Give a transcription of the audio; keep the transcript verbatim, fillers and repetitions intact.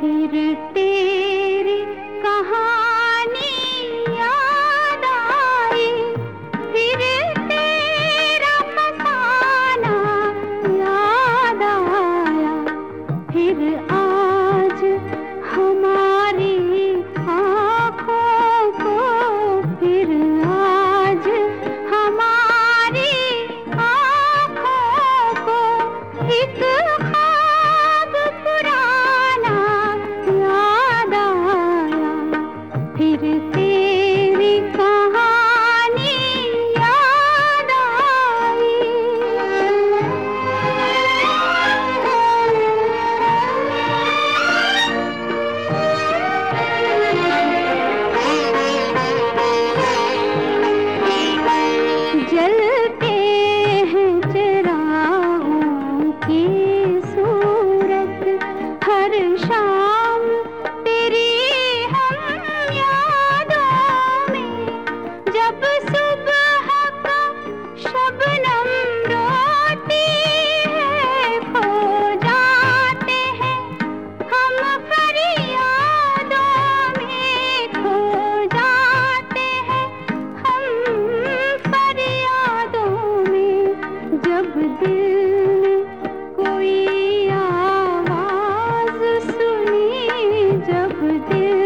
फिर तेरी कहानी याद आई, फिर तेरा फसाना याद आया, फिर आज हमारी आँखों को, फिर आज हमारी आँखों को एक ख्वाब पुराना याद आया, फिर तेरी कहानी याद आई। जलते हैं चिरागों की सूरत, हर शाम तेरी हम यादों में, जब सुबह का शबनम रोती है, खो जाते हैं हम फरियादों में, खो जाते हैं हम फरियादों में, जब दिल ने कोई आवाज सुनी, जब दिल